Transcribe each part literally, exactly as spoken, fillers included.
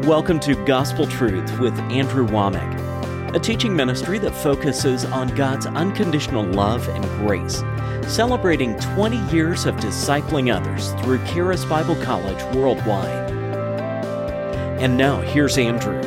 Welcome to Gospel Truth with Andrew Womack, a teaching ministry that focuses on God's unconditional love and grace, celebrating twenty years of discipling others through Charis Bible College worldwide. And now, here's Andrew.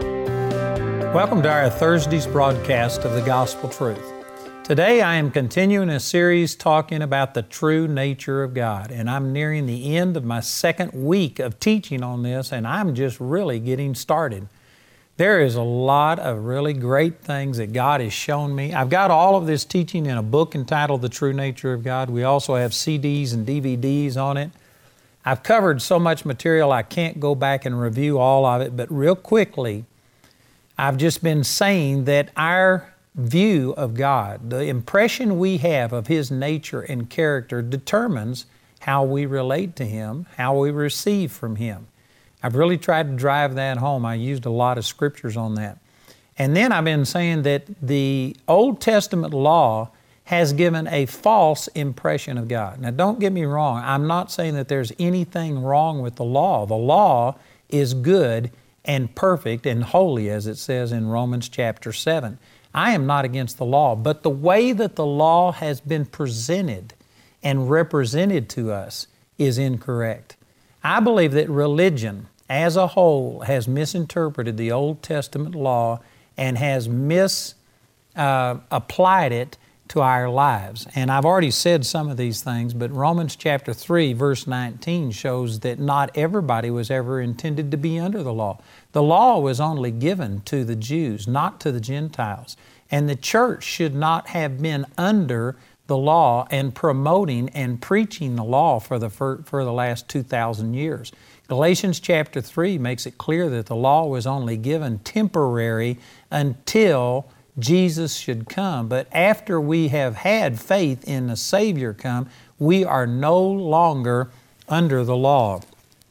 Welcome to our Thursday's broadcast of the Gospel Truth. Today I am continuing a series talking about the true nature of God, and I'm nearing the end of my second week of teaching on this, and I'm just really getting started. There is a lot of really great things that God has shown me. I've got all of this teaching in a book entitled The True Nature of God. We also have C Ds and D V Ds on it. I've covered so much material I can't go back and review all of it, but real quickly, I've just been saying that our view of God, the impression we have of His nature and character determines how we relate to Him, how we receive from Him. I've really tried to drive that home. I used a lot of scriptures on that. And then I've been saying that the Old Testament law has given a false impression of God. Now don't get me wrong, I'm not saying that there's anything wrong with the law. The law is good and perfect and holy, as it says in Romans chapter seven. I am not against the law, but the way that the law has been presented and represented to us is incorrect. I believe that religion as a whole has misinterpreted the Old Testament law and has misapplied uh, it to our lives. And I've already said some of these things, but Romans chapter three, verse nineteen shows that not everybody was ever intended to be under the law. The law was only given to the Jews, not to the Gentiles. And the church should not have been under the law and promoting and preaching the law for the, for, for the last two thousand years. Galatians chapter three makes it clear that the law was only given temporary until Jesus should come. But after we have had faith in the Savior come, we are no longer under the law.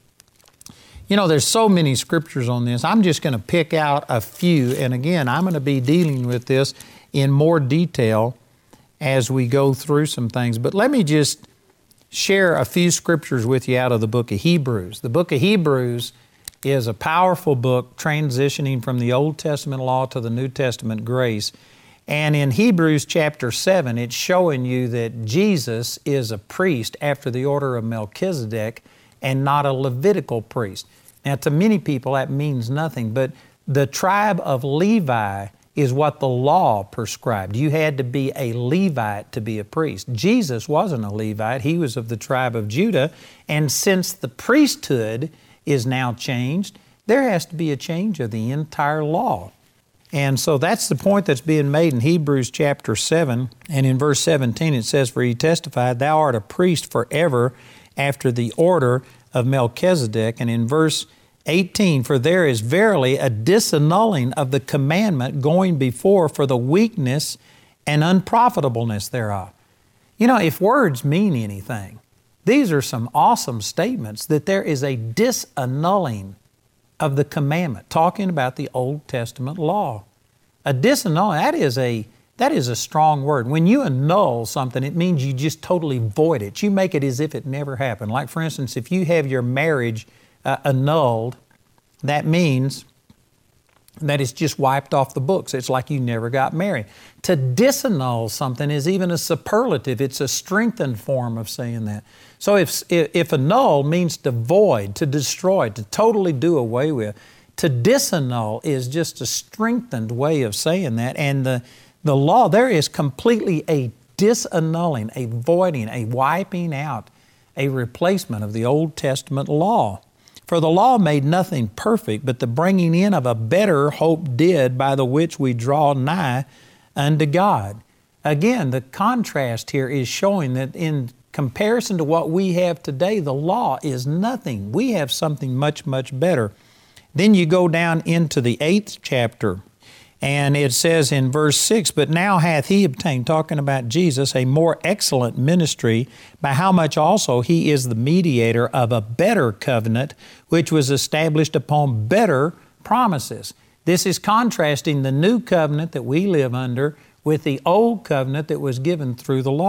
You know, there's so many scriptures on this. I'm just going to pick out a few. And again, I'm going to be dealing with this in more detail as we go through some things. But let me just share a few scriptures with you out of the book of Hebrews. The book of Hebrews is a powerful book transitioning from the Old Testament law to the New Testament grace. And in Hebrews chapter seven, it's showing you that Jesus is a priest after the order of Melchizedek and not a Levitical priest. Now, to many people, that means nothing, but the tribe of Levi is what the law prescribed. You had to be a Levite to be a priest. Jesus wasn't a Levite. He was of the tribe of Judah. And since the priesthood is now changed, there has to be a change of the entire law. And so that's the point that's being made in Hebrews chapter seven. And in verse seventeen it says, "For he testified, thou art a priest forever after the order of Melchizedek." And in verse eighteen, "For there is verily a disannulling of the commandment going before for the weakness and unprofitableness thereof." You know, if words mean anything, these are some awesome statements that there is a disannulling of the commandment, talking about the Old Testament law. A disannulling, that is a, that is a strong word. When you annul something, it means you just totally void it. You make it as if it never happened. Like, for instance, if you have your marriage uh, annulled, that means that it's just wiped off the books. It's like you never got married. To disannul something is even a superlative. It's a strengthened form of saying that. So if, if annul means to void, to destroy, to totally do away with, to disannul is just a strengthened way of saying that. And the, the law, there is completely a disannulling, a voiding, a wiping out, a replacement of the Old Testament law. "For the law made nothing perfect, but the bringing in of a better hope did, by the which we draw nigh unto God." Again, the contrast here is showing that in comparison to what we have today, the law is nothing. We have something much, much better. Then you go down into the eighth chapter, and it says in verse six, "But now hath he obtained," talking about Jesus, "a more excellent ministry, by how much also he is the mediator of a better covenant, which was established upon better promises." This is contrasting the new covenant that we live under with the old covenant that was given through the law.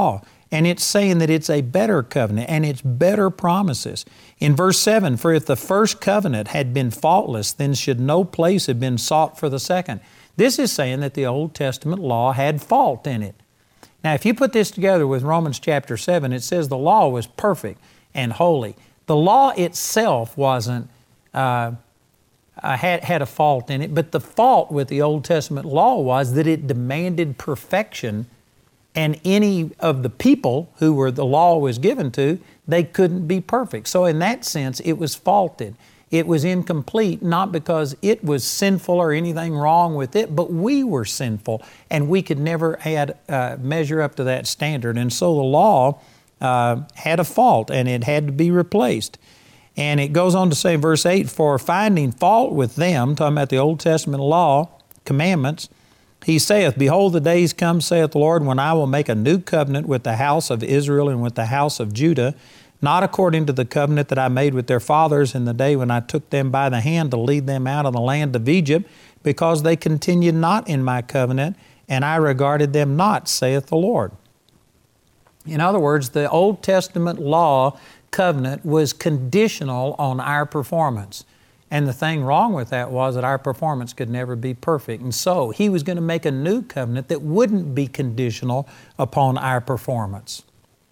And it's saying that it's a better covenant and it's better promises. In verse seven, for if the first covenant had been faultless, then should no place have been sought for the second. This is saying that the Old Testament law had fault in it. Now, if you put this together with Romans chapter seven, it says the law was perfect and holy. The law itself wasn't, uh, uh, had, had a fault in it, but the fault with the Old Testament law was that it demanded perfection, and any of the people who were the law was given to, they couldn't be perfect. So in that sense, it was faulted. It was incomplete, not because it was sinful or anything wrong with it, but we were sinful, and we could never add, uh, measure up to that standard. And so the law uh, had a fault, and it had to be replaced. And it goes on to say, verse eight, for finding fault with them, talking about the Old Testament law, commandments, he saith, behold, the days come, saith the Lord, when I will make a new covenant with the house of Israel and with the house of Judah, not according to the covenant that I made with their fathers in the day when I took them by the hand to lead them out of the land of Egypt, because they continued not in my covenant, and I regarded them not, saith the Lord. In other words, the Old Testament law covenant was conditional on our performance. And the thing wrong with that was that our performance could never be perfect. And so He was going to make a new covenant that wouldn't be conditional upon our performance.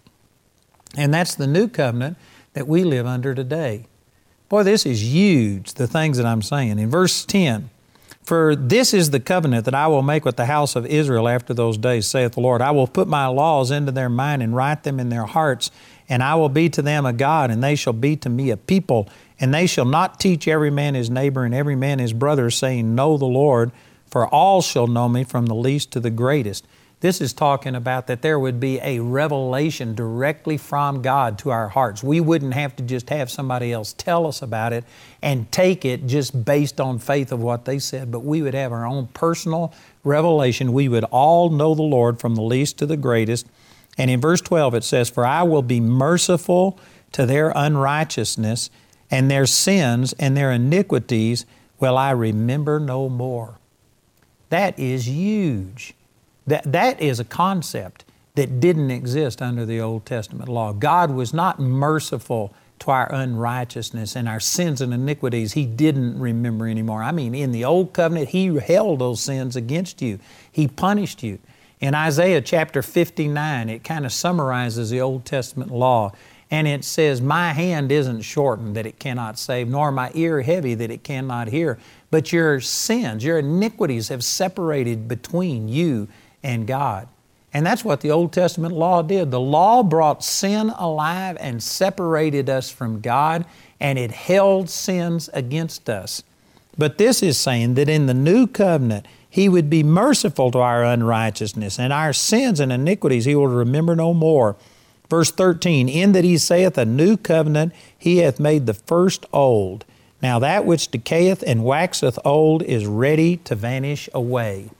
And that's the new covenant that we live under today. Boy, this is huge, the things that I'm saying. In verse ten, for this is the covenant that I will make with the house of Israel after those days, saith the Lord. I will put my laws into their mind and write them in their hearts, and I will be to them a God, and they shall be to me a people. And they shall not teach every man his neighbor and every man his brother, saying, know the Lord, for all shall know me from the least to the greatest. This is talking about that there would be a revelation directly from God to our hearts. We wouldn't have to just have somebody else tell us about it and take it just based on faith of what they said, but we would have our own personal revelation. We would all know the Lord from the least to the greatest. And in verse twelve it says, for I will be merciful to their unrighteousness, and their sins and their iniquities will I remember no more. That is huge. That, that is a concept that didn't exist under the Old Testament law. God was not merciful to our unrighteousness and our sins and iniquities. He didn't remember anymore. I mean, in the Old Covenant, He held those sins against you. He punished you. In Isaiah chapter fifty-nine, it kind of summarizes the Old Testament law. And it says, my hand isn't shortened that it cannot save, nor my ear heavy that it cannot hear. But your sins, your iniquities have separated between you and God. And that's what the Old Testament law did. The law brought sin alive and separated us from God, and it held sins against us. But this is saying that in the new covenant, He would be merciful to our unrighteousness, and our sins and iniquities He will remember no more. Verse thirteen, in that He saith a new covenant, He hath made the first old. Now that which decayeth and waxeth old is ready to vanish away.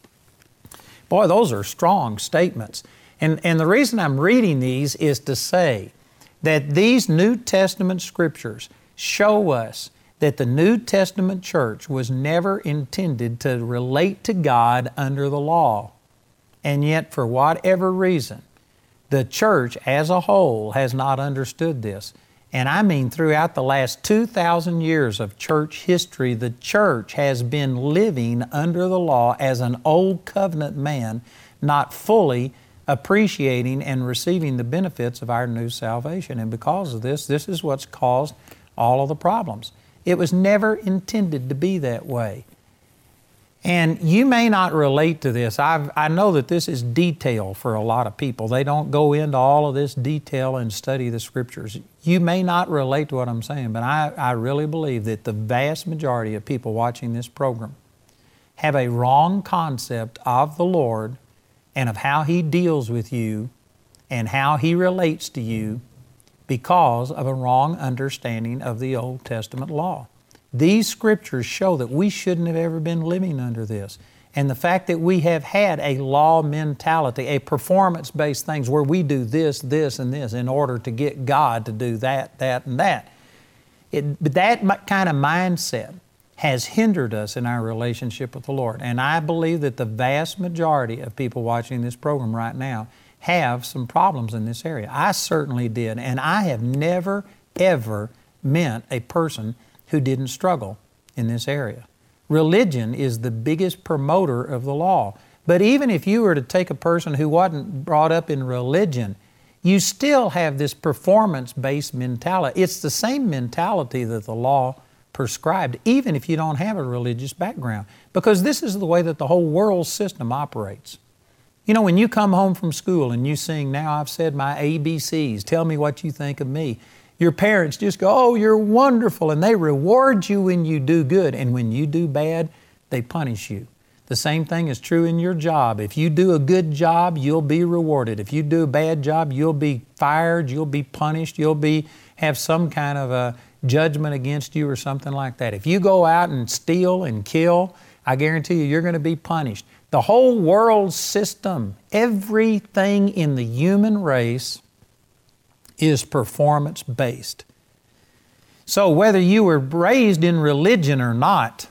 Boy, those are strong statements. And, and the reason I'm reading these is to say that these New Testament Scriptures show us that the New Testament church was never intended to relate to God under the law. And yet, for whatever reason, the church as a whole has not understood this. And I mean throughout the last two thousand years of church history, the church has been living under the law as an old covenant man, not fully appreciating and receiving the benefits of our new salvation. And because of this, this is what's caused all of the problems. It was never intended to be that way. And you may not relate to this. I've, I know that this is detail for a lot of people. They don't go into all of this detail and study the Scriptures. You may not relate to what I'm saying, but I, I really believe that the vast majority of people watching this program have a wrong concept of the Lord and of how He deals with you and how He relates to you because of a wrong understanding of the Old Testament law. These Scriptures show that we shouldn't have ever been living under this. And the fact that we have had a law mentality, a performance-based things where we do this, this, and this in order to get God to do that, that, and that. It, that kind of mindset has hindered us in our relationship with the Lord. And I believe that the vast majority of people watching this program right now have some problems in this area. I certainly did, and I have never, ever met a person who didn't struggle in this area. Religion is the biggest promoter of the law. But even if you were to take a person who wasn't brought up in religion, you still have this performance-based mentality. It's the same mentality that the law prescribed, even if you don't have a religious background, because this is the way that the whole world system operates. You know, when you come home from school and you sing, "Now I've said my A B Cs, tell me what you think of me," your parents just go, "Oh, you're wonderful," and they reward you when you do good, and when you do bad, they punish you. The same thing is true in your job. If you do a good job, you'll be rewarded. If you do a bad job, you'll be fired, you'll be punished, you'll be have some kind of a judgment against you or something like that. If you go out and steal and kill, I guarantee you, you're going to be punished. The whole world system, everything in the human race is performance-based. So whether you were raised in religion or not,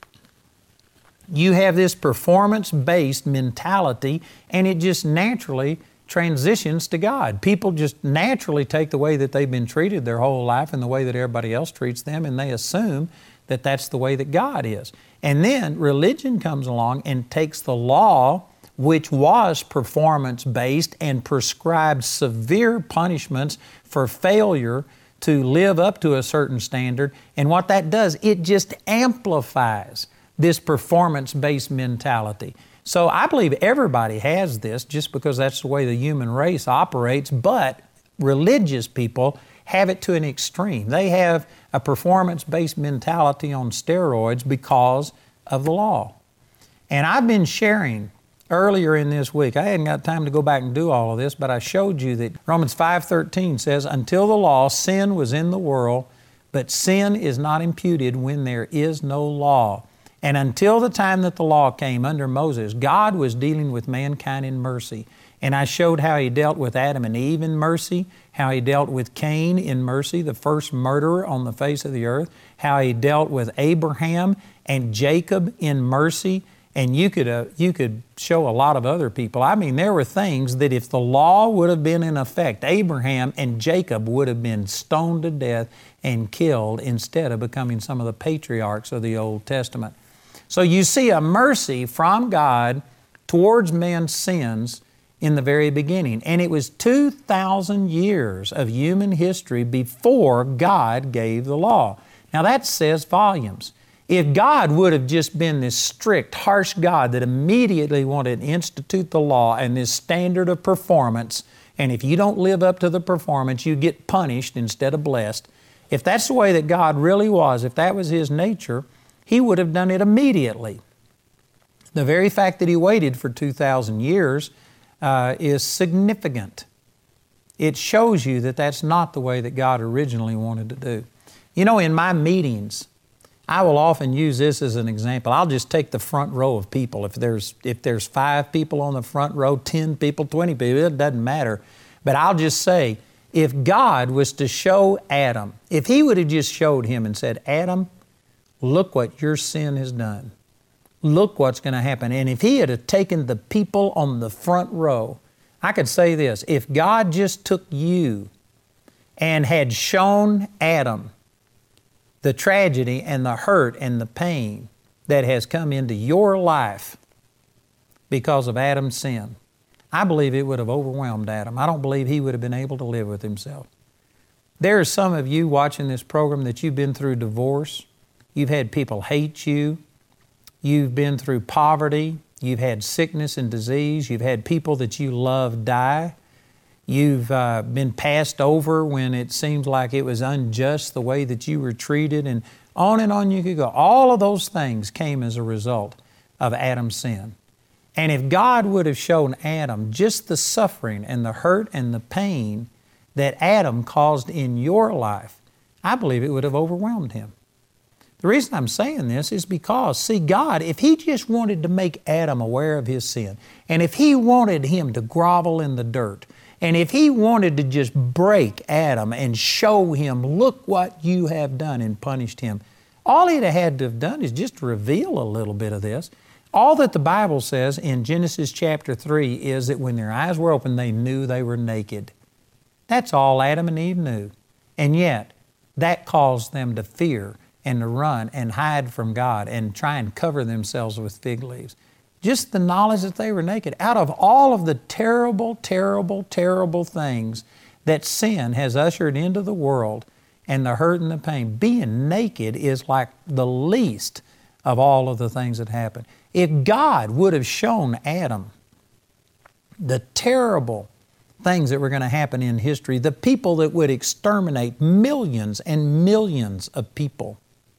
you have this performance-based mentality, and it just naturally transitions to God. People just naturally take the way that they've been treated their whole life and the way that everybody else treats them, and they assume that that's the way that God is. And then religion comes along and takes the law, which was performance-based and prescribed severe punishments for failure to live up to a certain standard. And what that does, it just amplifies this performance-based mentality. So I believe everybody has this just because that's the way the human race operates, but religious people have it to an extreme. They have a performance-based mentality on steroids because of the law. And I've been sharing earlier in this week, I hadn't got time to go back and do all of this, but I showed you that Romans five thirteen says, "Until the law, sin was in the world, but sin is not imputed when there is no law." And until the time that the law came under Moses, God was dealing with mankind in mercy. And I showed how He dealt with Adam and Eve in mercy, how He dealt with Cain in mercy, the first murderer on the face of the earth, how He dealt with Abraham and Jacob in mercy. And you could, uh, you could show a lot of other people. I mean, there were things that if the law would have been in effect, Abraham and Jacob would have been stoned to death and killed instead of becoming some of the patriarchs of the Old Testament. So you see a mercy from God towards man's sins in the very beginning. And it was two thousand years of human history before God gave the law. Now that says volumes. If God would have just been this strict, harsh God that immediately wanted to institute the law and this standard of performance, and if you don't live up to the performance, you get punished instead of blessed. If that's the way that God really was, if that was His nature, He would have done it immediately. The very fact that He waited for two thousand years uh, is significant. It shows you that that's not the way that God originally wanted to do. You know, in my meetings, I will often use this as an example. I'll just take the front row of people. If there's, if there's five people on the front row, ten people, twenty people, it doesn't matter. But I'll just say, if God was to show Adam, if He would have just showed him and said, "Adam, look what your sin has done. Look what's going to happen." And if He had have taken the people on the front row, I could say this, if God just took you and had shown Adam the tragedy and the hurt and the pain that has come into your life because of Adam's sin, I believe it would have overwhelmed Adam. I don't believe he would have been able to live with himself. There are some of you watching this program that you've been through divorce. You've had people hate you. You've been through poverty. You've had sickness and disease. You've had people that you love die. You've uh, been passed over when it seems like it was unjust the way that you were treated, and on and on you could go. All of those things came as a result of Adam's sin. And if God would have shown Adam just the suffering and the hurt and the pain that Adam caused in your life, I believe it would have overwhelmed him. The reason I'm saying this is because, see, God, if He just wanted to make Adam aware of his sin, and if He wanted him to grovel in the dirt, and if He wanted to just break Adam and show him, "Look what you have done," and punished him, all He'd have had to have done is just reveal a little bit of this. All that the Bible says in Genesis chapter three is that when their eyes were open, they knew they were naked. That's all Adam and Eve knew. And yet, that caused them to fear and to run and hide from God and try and cover themselves with fig leaves. Just the knowledge that they were naked. Out of all of the terrible, terrible, terrible things that sin has ushered into the world and the hurt and the pain, being naked is like the least of all of the things that happen. If God would have shown Adam the terrible things that were going to happen in history, the people that would exterminate millions and millions of people,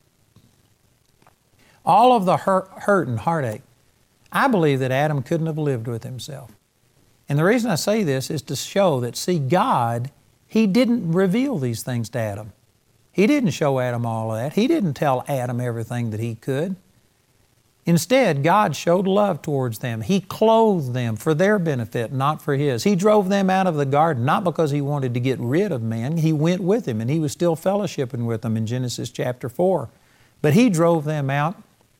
all of the hurt, hurt and heartache, I believe that Adam couldn't have lived with himself. And the reason I say this is to show that, see, God, He didn't reveal these things to Adam. He didn't show Adam all of that. He didn't tell Adam everything that he could. Instead, God showed love towards them. He clothed them for their benefit, not for His. He drove them out of the garden, not because He wanted to get rid of man. He went with him, and He was still fellowshipping with them in Genesis chapter four. But He drove them out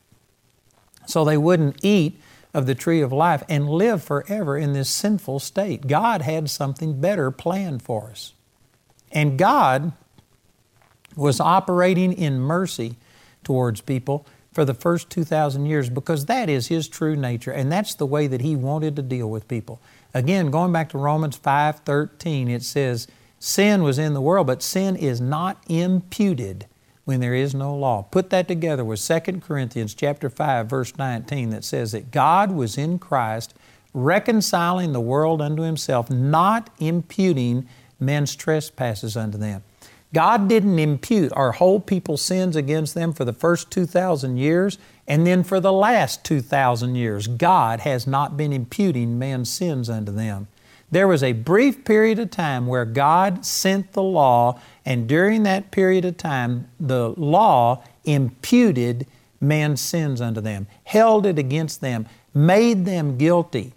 so they wouldn't eat of the tree of life and live forever in this sinful state. God had something better planned for us. And God was operating in mercy towards people for the first two thousand years because that is His true nature, and that's the way that He wanted to deal with people. Again, going back to Romans five thirteen, it says, sin was in the world, but sin is not imputed when there is no law. Put that together with Second Corinthians chapter five, verse nineteen, that says that God was in Christ reconciling the world unto Himself, not imputing men's trespasses unto them. God didn't impute or hold people's sins against them for the first two thousand years, and then for the last two thousand years, God has not been imputing men's sins unto them. There was a brief period of time where God sent the law, and during that period of time, the law imputed men's sins unto them, held it against them, made them guilty.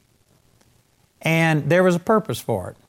And there was a purpose for it.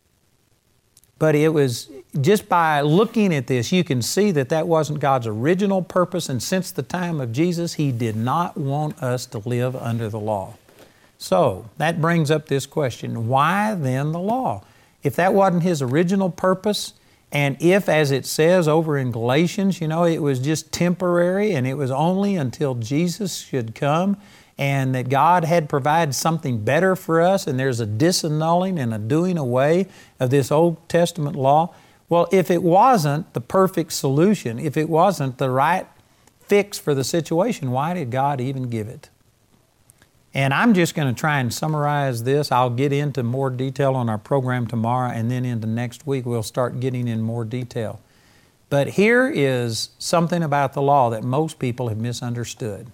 But it was, just by looking at this, you can see that that wasn't God's original purpose, and since the time of Jesus, He did not want us to live under the law. So, that brings up this question, why then the law? If that wasn't His original purpose, and if, as it says over in Galatians, you know, it was just temporary and it was only until Jesus should come, and that God had provided something better for us, and there's a disannulling and a doing away of this Old Testament law. Well, if it wasn't the perfect solution, if it wasn't the right fix for the situation, why did God even give it? And I'm just going to try and summarize this. I'll get into more detail on our program tomorrow, and then into next week we'll start getting in more detail. But here is something about the law that most people have misunderstood.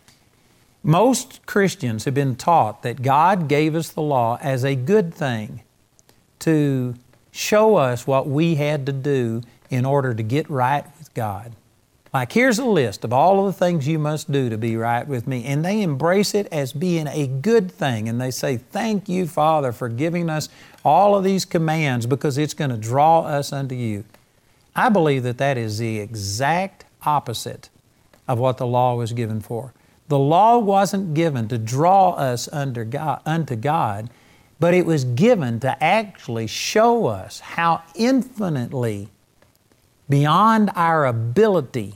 Most Christians have been taught that God gave us the law as a good thing to show us what we had to do in order to get right with God. Like, here's a list of all of the things you must do to be right with me. And they embrace it as being a good thing. And they say, thank you, Father, for giving us all of these commands because it's going to draw us unto you. I believe that that is the exact opposite of what the law was given for. The law wasn't given to draw us under God, unto God, but it was given to actually show us how infinitely beyond our ability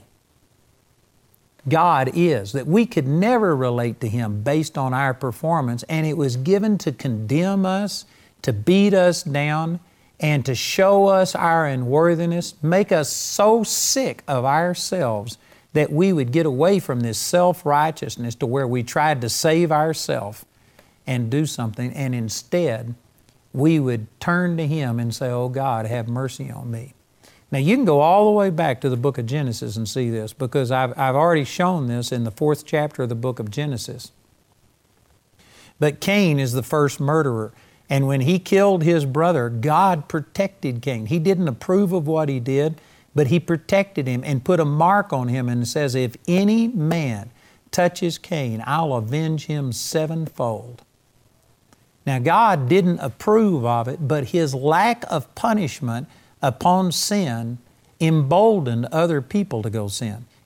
God is, that we could never relate to Him based on our performance, and it was given to condemn us, to beat us down, and to show us our unworthiness, make us so sick of ourselves that we would get away from this self-righteousness to where we tried to save ourselves and do something, and instead we would turn to Him and say, oh God, have mercy on me. Now you can go all the way back to the book of Genesis and see this, because I've, I've already shown this in the fourth chapter of the book of Genesis. But Cain is the first murderer. And when he killed his brother, God protected Cain. He didn't approve of what he did, but He protected him and put a mark on him and says, if any man touches Cain, I'll avenge him sevenfold. Now God didn't approve of it, but His lack of punishment upon sin emboldened other people to go sin.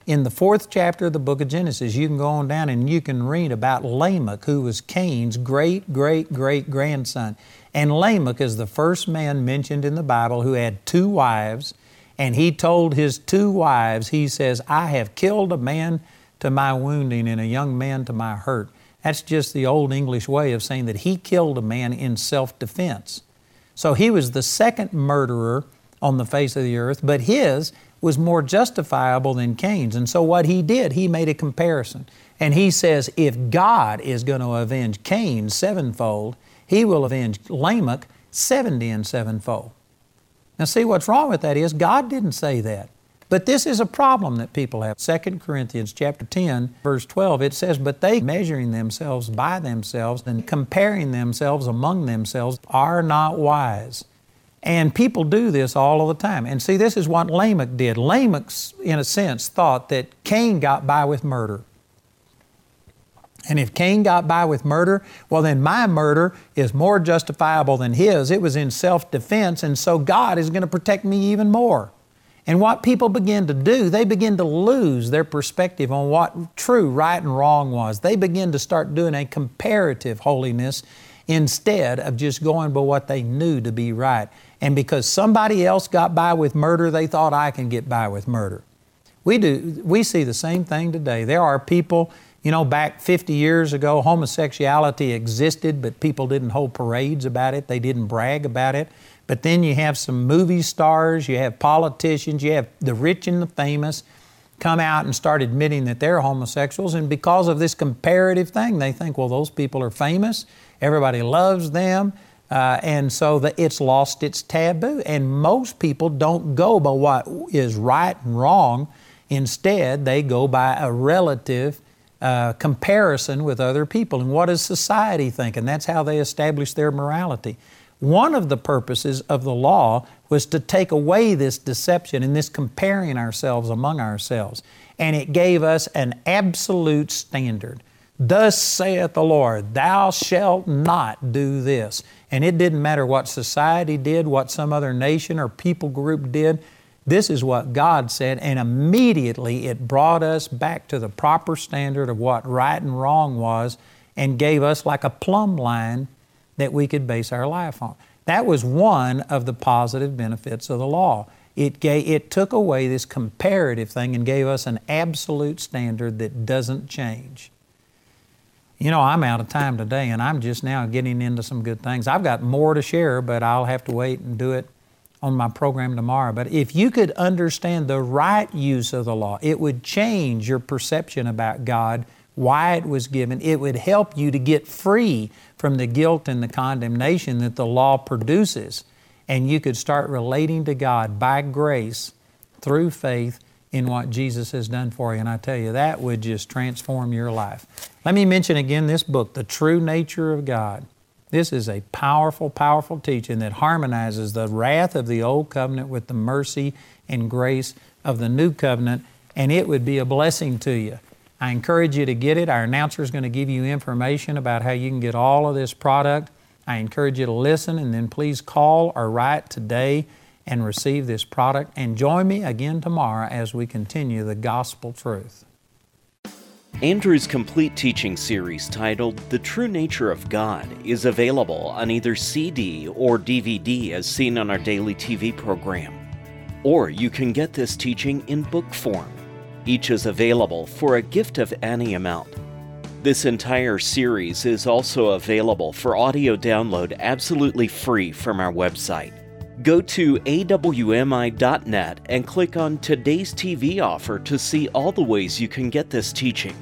In the fourth chapter of the book of Genesis, you can go on down and you can read about Lamech, who was Cain's great, great, great grandson. And Lamech is the first man mentioned in the Bible who had two wives, and he told his two wives, he says, I have killed a man to my wounding and a young man to my hurt. That's just the old English way of saying that he killed a man in self-defense. So he was the second murderer on the face of the earth, but his was more justifiable than Cain's. And so what he did, he made a comparison. And he says, if God is going to avenge Cain sevenfold, He will avenge Lamech seventy and sevenfold. Now see, what's wrong with that is God didn't say that. But this is a problem that people have. Second Corinthians chapter ten, verse twelve, it says, but they measuring themselves by themselves and comparing themselves among themselves are not wise. And people do this all of the time. And see, this is what Lamech did. Lamech, in a sense, thought that Cain got by with murder. And if Cain got by with murder, well then my murder is more justifiable than his. It was in self-defense, and so God is going to protect me even more. And what people begin to do, they begin to lose their perspective on what true right and wrong was. They begin to start doing a comparative holiness instead of just going by what they knew to be right. And because somebody else got by with murder, they thought I can get by with murder. We do. We see the same thing today. There are people, you know, back fifty years ago, homosexuality existed, but people didn't hold parades about it. They didn't brag about it. But then you have some movie stars, you have politicians, you have the rich and the famous come out and start admitting that they're homosexuals. And because of this comparative thing, they think, well, those people are famous. Everybody loves them. Uh, and so the, it's lost its taboo. And most people don't go by what is right and wrong. Instead, they go by a relative uh, comparison with other people. And what does society think? And that's how they establish their morality. One of the purposes of the law was to take away this deception and this comparing ourselves among ourselves. And it gave us an absolute standard. Thus saith the Lord, thou shalt not do this. And it didn't matter what society did, what some other nation or people group did. This is what God said, and immediately it brought us back to the proper standard of what right and wrong was and gave us like a plumb line that we could base our life on. That was one of the positive benefits of the law. It gave, it took away this comparative thing and gave us an absolute standard that doesn't change. You know, I'm out of time today, and I'm just now getting into some good things. I've got more to share, but I'll have to wait and do it on my program tomorrow. But if you could understand the right use of the law, it would change your perception about God, why it was given. It would help you to get free from the guilt and the condemnation that the law produces. And you could start relating to God by grace through faith in what Jesus has done for you. And I tell you, that would just transform your life. Let me mention again this book, The True Nature of God. This is a powerful, powerful teaching that harmonizes the wrath of the Old Covenant with the mercy and grace of the New Covenant, and it would be a blessing to you. I encourage you to get it. Our announcer is going to give you information about how you can get all of this product. I encourage you to listen, and then please call or write today and receive this product. And join me again tomorrow as we continue the gospel truth. Andrew's complete teaching series titled The True Nature of God is available on either C D or D V D as seen on our daily T V program. Or you can get this teaching in book form. Each is available for a gift of any amount. This entire series is also available for audio download absolutely free from our website. Go to A W M I dot net and click on Today's T V offer to see all the ways you can get this teaching.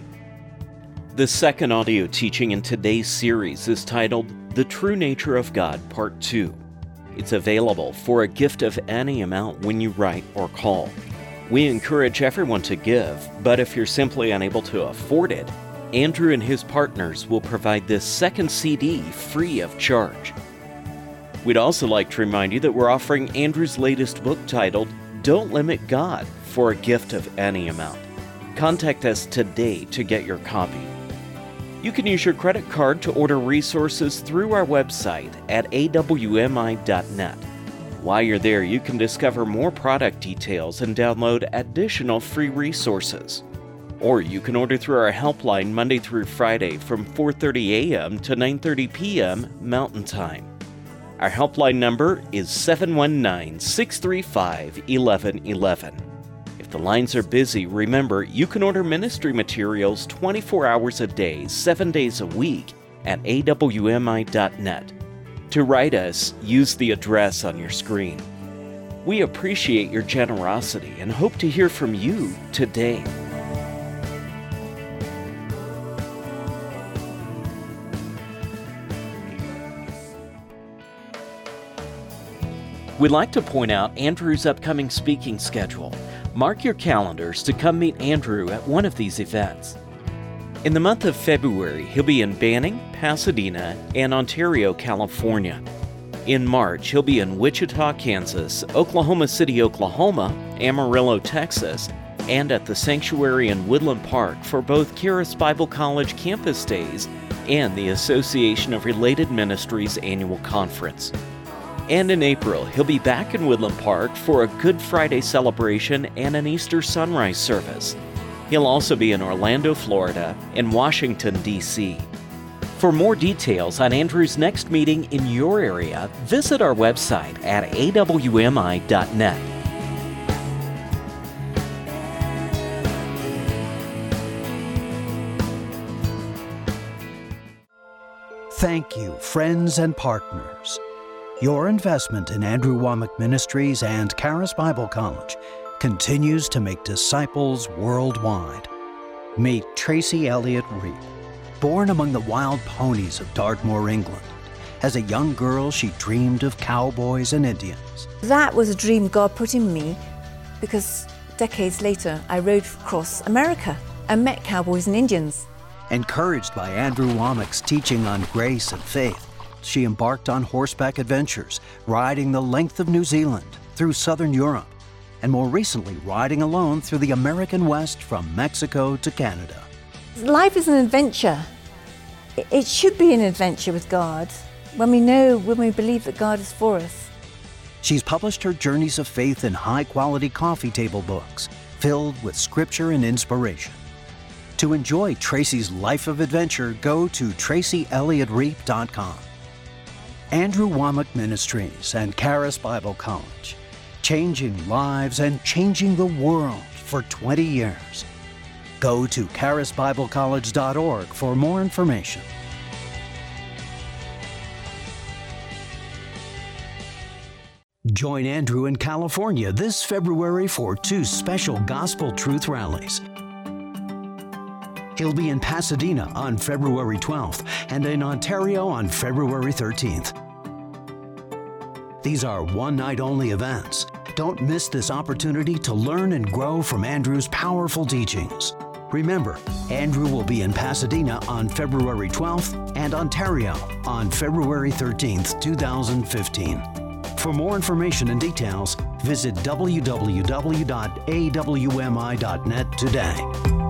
The second audio teaching in today's series is titled The True Nature of God, Part two. It's available for a gift of any amount when you write or call. We encourage everyone to give, but if you're simply unable to afford it, Andrew and his partners will provide this second C D free of charge. We'd also like to remind you that we're offering Andrew's latest book titled Don't Limit God for a gift of any amount. Contact us today to get your copy. You can use your credit card to order resources through our website at A W M I dot net. While you're there, you can discover more product details and download additional free resources. Or you can order through our helpline Monday through Friday from four thirty a.m. to nine thirty p.m. Mountain Time. Our helpline number is seven one nine, six three five, one one one one. If the lines are busy, remember you can order ministry materials twenty-four hours a day, seven days a week at a w m i dot net. To write us, use the address on your screen. We appreciate your generosity and hope to hear from you today. We'd like to point out Andrew's upcoming speaking schedule. Mark your calendars to come meet Andrew at one of these events. In the month of February, he'll be in Banning, Pasadena, and Ontario, California. In March, he'll be in Wichita, Kansas, Oklahoma City, Oklahoma, Amarillo, Texas, and at the Sanctuary in Woodland Park for both Charis Bible College Campus Days and the Association of Related Ministries Annual Conference. And in April, he'll be back in Woodland Park for a Good Friday celebration and an Easter sunrise service. He'll also be in Orlando, Florida, and Washington, D C For more details on Andrew's next meeting in your area, visit our website at a w m i dot net. Thank you, friends and partners. Your investment in Andrew Wommack Ministries and Charis Bible College continues to make disciples worldwide. Meet Tracy Elliott Reed. Born among the wild ponies of Dartmoor, England, as a young girl she dreamed of cowboys and Indians. That was a dream God put in me because decades later I rode across America and met cowboys and Indians. Encouraged by Andrew Wommack's teaching on grace and faith, she embarked on horseback adventures, riding the length of New Zealand, through southern Europe, and more recently riding alone through the American West from Mexico to Canada. Life is an adventure. It should be an adventure with God when we know, when we believe that God is for us. She's published her journeys of faith in high-quality coffee table books filled with scripture and inspiration. To enjoy Tracy's life of adventure, go to tracy elliott reap dot com. Andrew Wommack Ministries and Charis Bible College, changing lives and changing the world for twenty years. Go to charis bible college dot org for more information. Join Andrew in California this February for two special Gospel Truth rallies. He'll be in Pasadena on February twelfth and in Ontario on February thirteenth. These are one-night-only events. Don't miss this opportunity to learn and grow from Andrew's powerful teachings. Remember, Andrew will be in Pasadena on February twelfth and Ontario on February thirteenth, two thousand fifteen. For more information and details, visit w w w dot a w m i dot net today.